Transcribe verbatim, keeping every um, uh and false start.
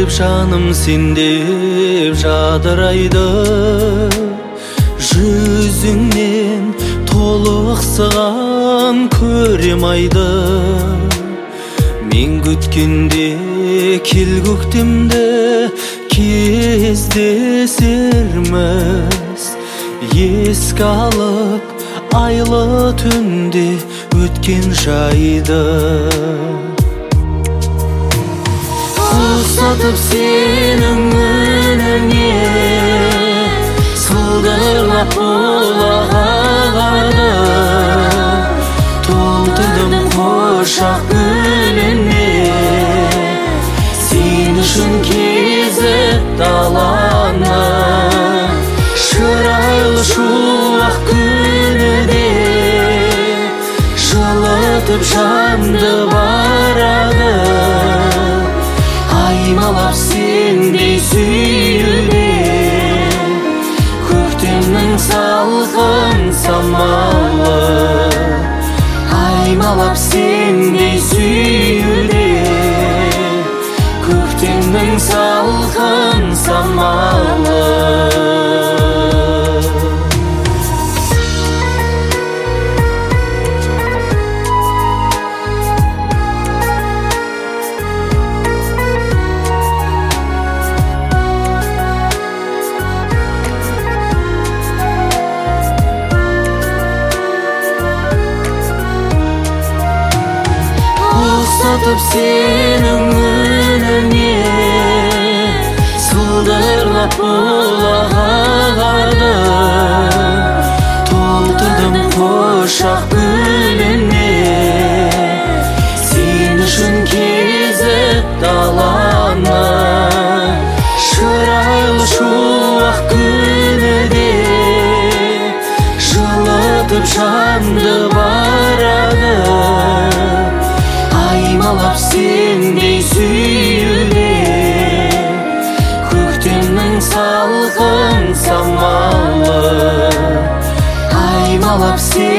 жаным сендеп жадырайды, жүзіңнен толықсыған көрем айды. Мен күткенде кел көктемде кездесерміз, еске алып айлы түнде өткен жайды. Ұқсатып сенің үніңе сылдырлап құлағарды, толтырдым құшақ гүліне сен үшін кезіп даланы. Шырайлы шуақ күніде жылытып жанды барады, аймалап сендей сүюде көктемнің салқын самалы. Аймалап сендей сүюде көктемнің салқын самалы. Ұқсатып сенің үніңе сылдырлап құлағарды, толтырдым құшақ гүліне сен үшін кезіп даланы. Шырайлы шуақ күніде жылытып жанды барады, аймалап сендей сүюде көктемнің салқын самалы. Аймалап сендей